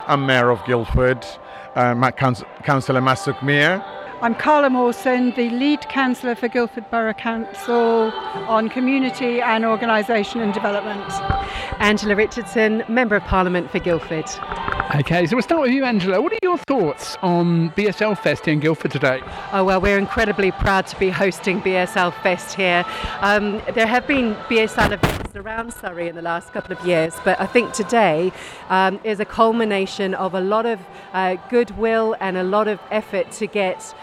I'm Mayor of Guildford, Councillor Masuk Mir. I'm Carla Mawson, the lead councillor for Guildford Borough Council on Community and Organisation and Development. Angela Richardson, Member of Parliament for Guildford. Okay, so we'll start with you, Angela. What are your thoughts on BSL Fest here in Guildford today? Oh, well, we're incredibly proud to be hosting BSL Fest here. There have been BSL events around Surrey in the last couple of years, but I think today is a culmination of a lot of goodwill and a lot of effort to get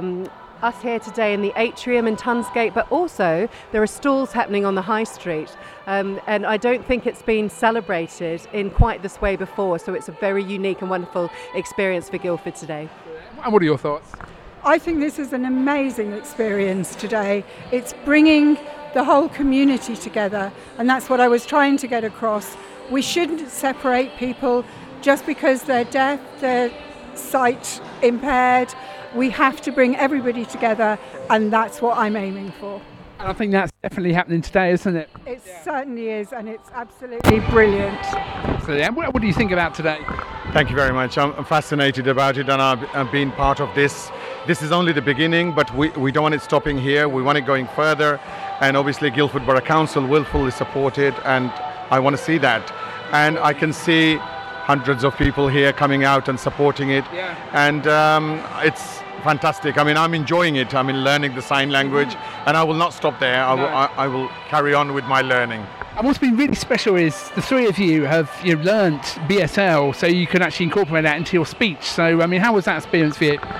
us here today in the atrium in Tunsgate, but also there are stalls happening on the high street, and I don't think it's been celebrated in quite this way before, so it's a very unique and wonderful experience for Guildford today. And what are your thoughts? I think this is an amazing experience today. It's bringing the whole community together, and that's what I was trying to get across. We shouldn't separate people just because they're deaf, they're sight impaired. We have to bring everybody together, and that's what I'm aiming for. And I think that's definitely happening today, isn't it? It certainly is, and it's absolutely brilliant. Absolutely. And what do you think about today? Thank you very much. I'm fascinated about it, and I've been part of this. This is only the beginning, but we don't want it stopping here. We want it going further, and obviously Guildford Borough Council will fully support it, and I want to see that. And I can see hundreds of people here coming out and supporting it, and it's fantastic. I mean, I'm enjoying it. I'm learning the sign language, and I will not stop there. I will carry on with my learning. And what's been really special is the three of you have learnt BSL, so you can actually incorporate that into your speech. So, I mean, how was that experience for you?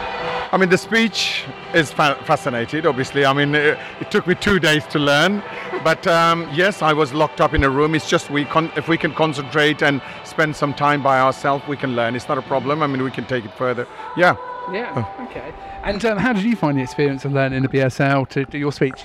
I mean, the speech is fascinating, obviously. I mean, it took me 2 days to learn. But yes, I was locked up in a room. It's just if we can concentrate and spend some time by ourselves, we can learn. It's not a problem. I mean, we can take it further. Yeah. Yeah, okay. And how did you find the experience of learning the BSL to do your speech?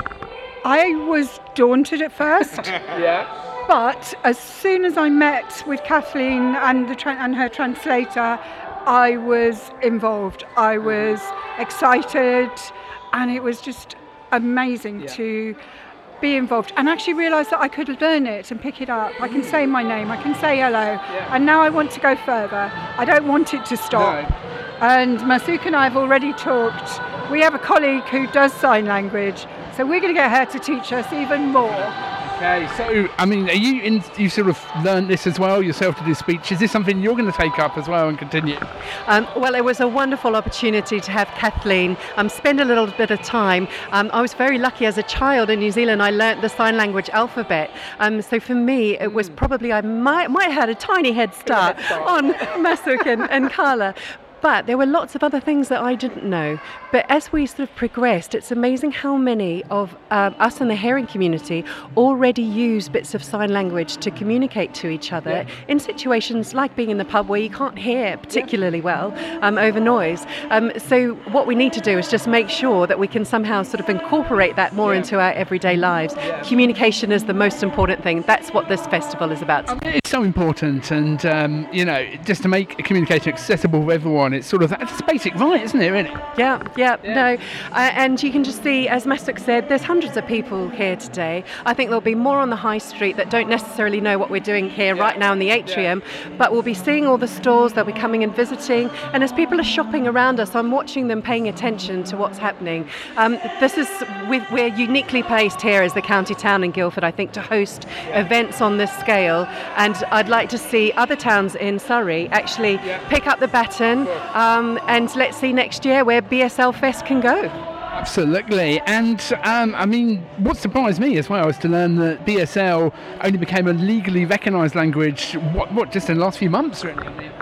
I was daunted at first. Yeah. But as soon as I met with Kathleen and her translator, I was involved. I was excited, and it was just amazing to be involved and actually realise that I could learn it and pick it up. I can say my name, I can say hello, and now I want to go further. I don't want it to stop. No. And Masuk and I have already talked. We have a colleague who does sign language, so we're going to get her to teach us even more. Okay, so I mean, you sort of learned this as well yourself to do speech. Is this something you're going to take up as well and continue? Well, it was a wonderful opportunity to have Kathleen spend a little bit of time. I was very lucky as a child in New Zealand. I learnt the sign language alphabet. So for me, it was probably I might have had a tiny head start on Masuk and Carla. But there were lots of other things that I didn't know. But as we sort of progressed, it's amazing how many of us in the hearing community already use bits of sign language to communicate to each other in situations like being in the pub where you can't hear particularly well over noise. So what we need to do is just make sure that we can somehow sort of incorporate that more into our everyday lives. Communication is the most important thing. That's what this festival is about. It's so important, and just to make communication accessible for everyone. It's sort of it's a basic right, isn't it, really? Yeah. No. And you can just see, as Masuk said, there's hundreds of people here today. I think there'll be more on the high street that don't necessarily know what we're doing here right now in the atrium, but we'll be seeing all the stalls, they'll be coming and visiting, and as people are shopping around us, I'm watching them paying attention to what's happening. We're uniquely placed here as the county town in Guildford, I think, to host events on this scale, and I'd like to see other towns in Surrey actually pick up the baton. And let's see next year where BSL Fest can go. Absolutely. And I mean, what surprised me as well is to learn that BSL only became a legally recognised language, what just in the last few months, really?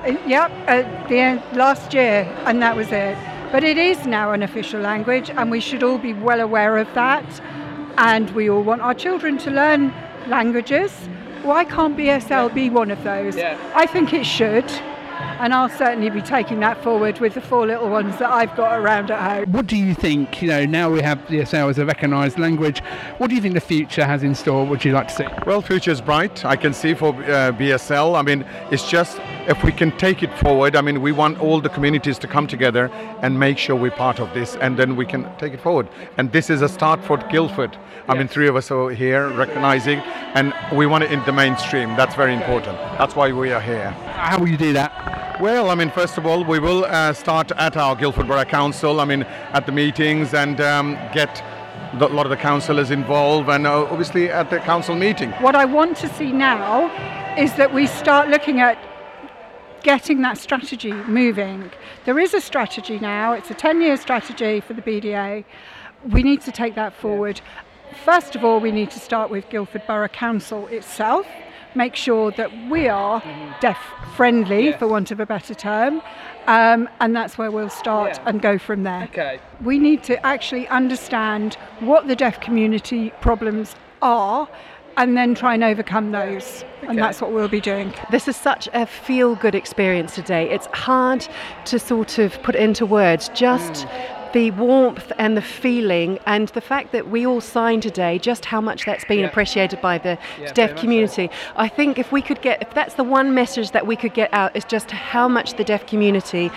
Last year, and that was it. But it is now an official language, and we should all be well aware of that. And we all want our children to learn languages. Why can't BSL be one of those? I think it should. and I'll certainly be taking that forward with the 4 little ones that I've got around at home. What do you think, now we have BSL as a recognised language, what do you think the future has in store? What would you like to see? Well, future is bright. I can see for BSL. I mean, it's just if we can take it forward. I mean, we want all the communities to come together and make sure we're part of this, and then we can take it forward. And this is a start for Guildford. I mean, 3 of us are here recognising, and we want it in the mainstream. That's very important. That's why we are here. How will you do that? Well, I mean, first of all, we will start at our Guildford Borough Council, I mean, at the meetings, and get a lot of the councillors involved, and obviously at the council meeting. What I want to see now is that we start looking at getting that strategy moving. There is a strategy now. It's a 10-year strategy for the BDA. We need to take that forward. First of all, we need to start with Guildford Borough Council itself, make sure that we are deaf-friendly, for want of a better term, and that's where we'll start and go from there. Okay. We need to actually understand what the deaf community problems are and then try and overcome those. And that's what we'll be doing. This is such a feel-good experience today. It's hard to sort of put into words, just the warmth and the feeling and the fact that we all signed today, just how much that's been appreciated by the deaf community. I think if that's the one message that we could get out, is just how much the deaf community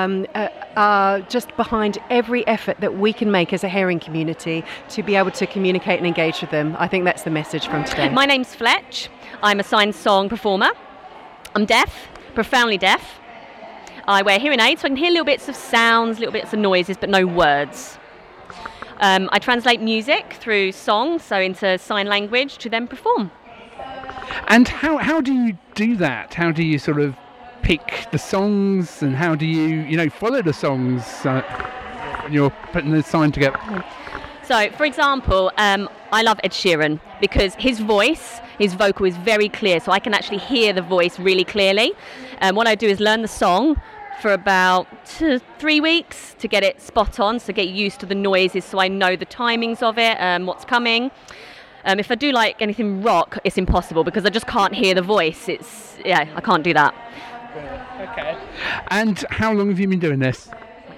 are just behind every effort that we can make as a hearing community to be able to communicate and engage with them. I think that's the message from today. My name's Fletch. I'm a sign song performer. I'm deaf, profoundly deaf. I wear hearing aids, so I can hear little bits of sounds, little bits of noises, but no words. I translate music through song, so into sign language, to then perform. And how do you do that? How do you sort of pick the songs, and how do you, follow the songs when you're putting the sign together? So, for example, I love Ed Sheeran because his vocal is very clear, so I can actually hear the voice really clearly. What I do is learn the song for about 3 weeks to get it spot on, so get used to the noises so I know the timings of it, what's coming. If I do like anything rock, it's impossible because I just can't hear the voice. I can't do that. Okay. And how long have you been doing this?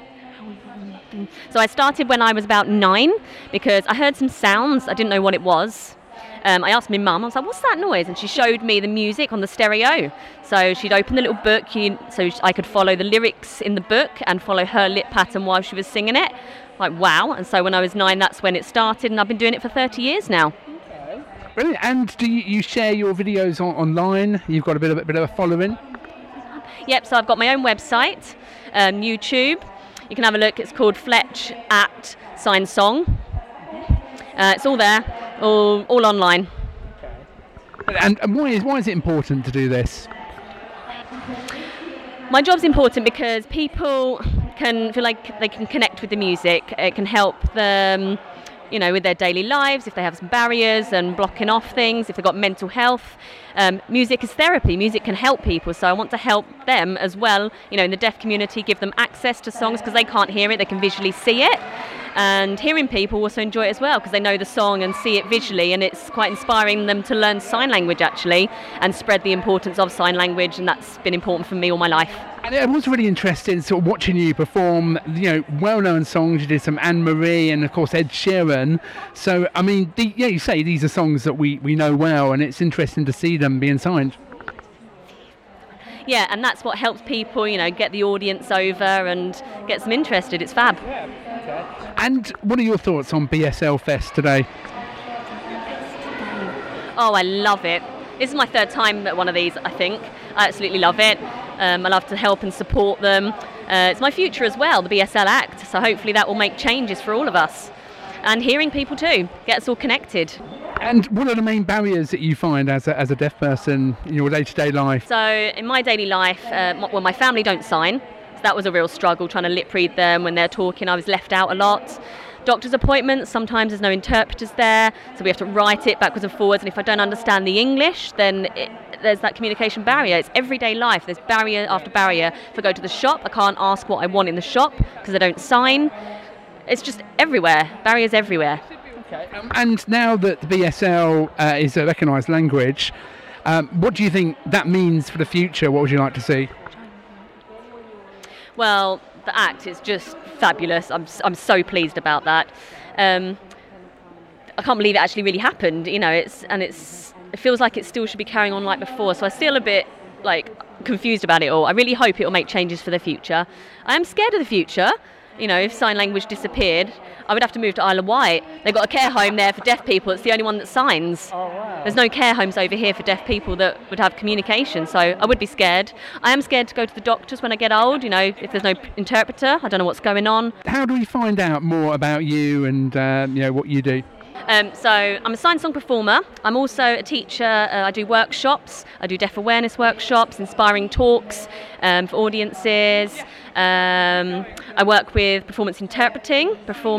So I started when I was about 9 because I heard some sounds. I didn't know what it was. I asked my mum, I was like, what's that noise? And she showed me the music on the stereo. So she'd open the little book so I could follow the lyrics in the book and follow her lip pattern while she was singing it. Like, wow. And so when I was 9, that's when it started, and I've been doing it for 30 years now. Okay. Brilliant. And do you share your videos online? You've got a bit of a following? Yep, so I've got my own website, YouTube. You can have a look. It's called Fletch at Sign Song. It's all there, all online. And why is it important to do this? My job's important because people can feel like they can connect with the music. It can help them, with their daily lives, if they have some barriers and blocking off things, if they've got mental health. Music is therapy. Music can help people, so I want to help them as well, in the deaf community, give them access to songs because they can't hear it, they can visually see it. And hearing people also enjoy it as well because they know the song and see it visually, and it's quite inspiring them to learn sign language actually and spread the importance of sign language, and that's been important for me all my life. And it was really interesting sort of watching you perform, well-known songs. You did some Anne-Marie and of course Ed Sheeran. So, I mean, you say these are songs that we know well, and it's interesting to see them being signed. Yeah, and that's what helps people, get the audience over and gets them interested. It's fab. Yeah, okay. And what are your thoughts on BSL Fest today? Oh, I love it. This is my 3rd time at one of these, I think. I absolutely love it. I love to help and support them. It's my future as well, the BSL Act, so hopefully that will make changes for all of us. And hearing people too, get us all connected. And what are the main barriers that you find as a deaf person in your day-to-day life? So in my daily life, my family don't sign, so that was a real struggle trying to lip read them when they're talking. I was left out a lot. Doctor's appointments, sometimes there's no interpreters there, so we have to write it backwards and forwards, and if I don't understand the English, then there's that communication barrier. It's everyday life, there's barrier after barrier. If I go to the shop, I can't ask what I want in the shop because I don't sign. It's just everywhere, barriers everywhere. Okay. And now that the BSL is a recognised language, what do you think that means for the future? What would you like to see? Well, the act is just fabulous. I'm so pleased about that. I can't believe it actually really happened. It feels like it still should be carrying on like before. So I'm still a bit confused about it all. I really hope it will make changes for the future. I am scared of the future. If sign language disappeared, I would have to move to Isle of Wight. They've got a care home there for deaf people. It's the only one that signs. Oh, wow. There's no care homes over here for deaf people that would have communication, so I would be scared. I am scared to go to the doctors when I get old, if there's no interpreter. I don't know what's going on. How do we find out more about you and what you do? So I'm a sign song performer. I'm also a teacher. I do workshops. I do deaf awareness workshops, inspiring talks for audiences. I work with performance interpreting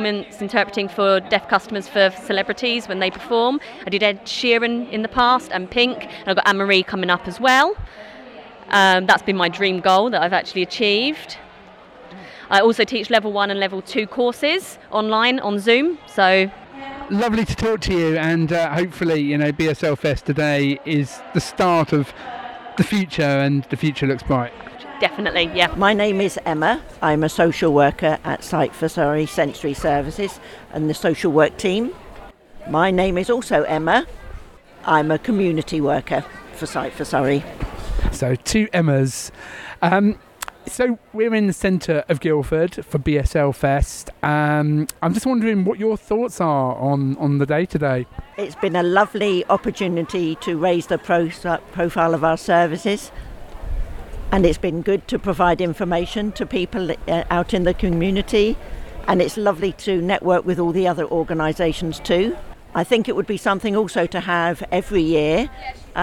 for deaf customers for celebrities when they perform. I did Ed Sheeran in the past and Pink, and I've got Anne-Marie coming up as well. That's been my dream goal that I've actually achieved. I also teach level 1 and level 2 courses online on Zoom. So. Lovely to talk to you, and hopefully, BSL Fest today is the start of the future, and the future looks bright. Definitely, yeah. My name is Emma. I'm a social worker at Sight for Surrey Sensory Services and the social work team. My name is also Emma. I'm a community worker for Sight for Surrey. So 2 Emmas. So we're in the centre of Guildford for BSL Fest. I'm just wondering what your thoughts are on the day today. It's been a lovely opportunity to raise the profile of our services, and it's been good to provide information to people out in the community, and it's lovely to network with all the other organisations too. I think it would be something also to have every year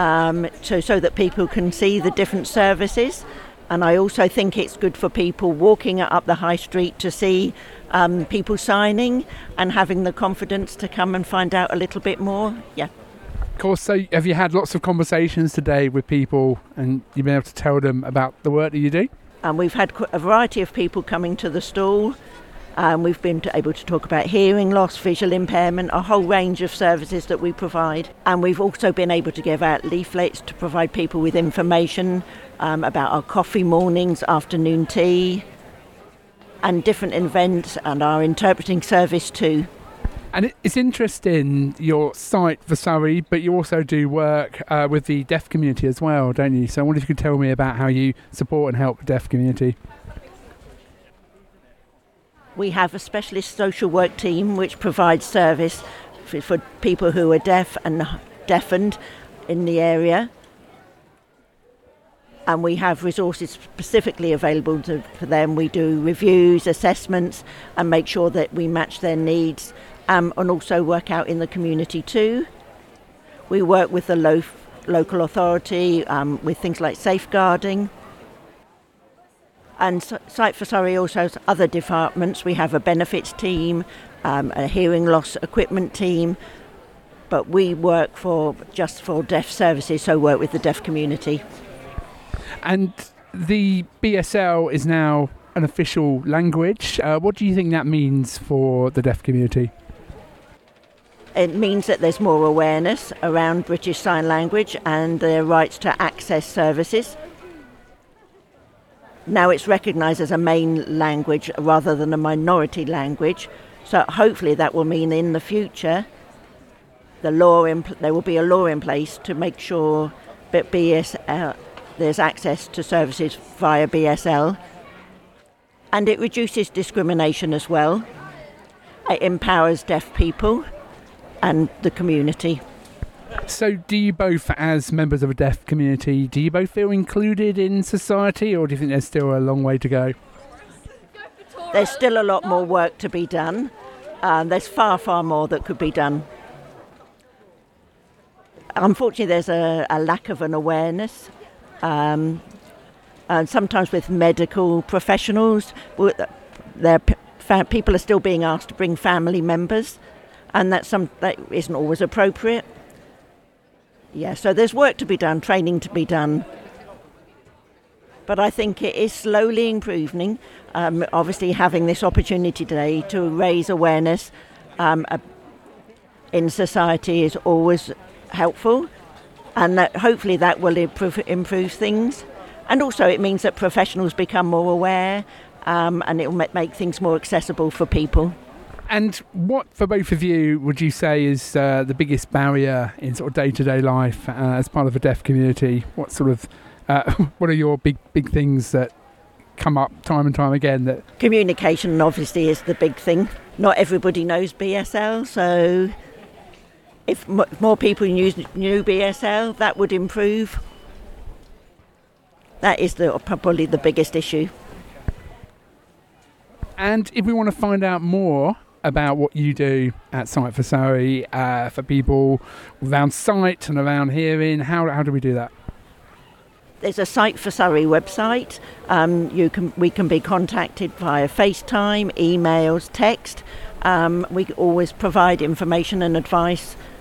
so that people can see the different services. And I also think it's good for people walking up the high street to see people signing and having the confidence to come and find out a little bit more. Yeah. Of course, so have you had lots of conversations today with people and you've been able to tell them about the work that you do? And we've had a variety of people coming to the stall. We've been able to talk about hearing loss, visual impairment, a whole range of services that we provide. And we've also been able to give out leaflets to provide people with information about our coffee mornings, afternoon tea, and different events, and our interpreting service too. And it's interesting, your Sight for Surrey, but you also do work with the deaf community as well, don't you? So I wonder if you could tell me about how you support and help the deaf community. We have a specialist social work team which provides service for people who are deaf and deafened in the area. And we have resources specifically available for them. We do reviews, assessments, and make sure that we match their needs, and also work out in the community too. We work with the local authority with things like safeguarding. And Sight for Surrey also has other departments. We have a benefits team, a hearing loss equipment team, but we work just for deaf services, so work with the deaf community. And the BSL is now an official language. What do you think that means for the deaf community? It means that there's more awareness around British Sign Language and their rights to access services. Now it's recognised as a main language rather than a minority language, so hopefully that will mean in the future there will be a law in place to make sure that there's access to services via BSL, and it reduces discrimination as well. It empowers deaf people and the community. So do you both, as members of a deaf community, do you both feel included in society, or do you think there's still a long way to go? There's still a lot more work to be done. There's far, far more that could be done. Unfortunately, there's a lack of an awareness. And sometimes with medical professionals, people are still being asked to bring family members, and that isn't always appropriate. Yeah, so there's work to be done, training to be done. But I think it is slowly improving. Obviously, having this opportunity today to raise awareness in society is always helpful, and that hopefully that will improve things. And also it means that professionals become more aware, and it will make things more accessible for people. And what, for both of you, would you say is the biggest barrier in sort of day-to-day life as part of a deaf community? What sort of, what are your big things that come up time and time again? That communication obviously is the big thing. Not everybody knows BSL, so if more people knew BSL, that would improve. That is probably the biggest issue. And if we want to find out more about what you do at Sight for Surrey for people around sight and around hearing, how do we do that? There's a Sight for Surrey website. We can be contacted via FaceTime, emails, text. We always provide information and advice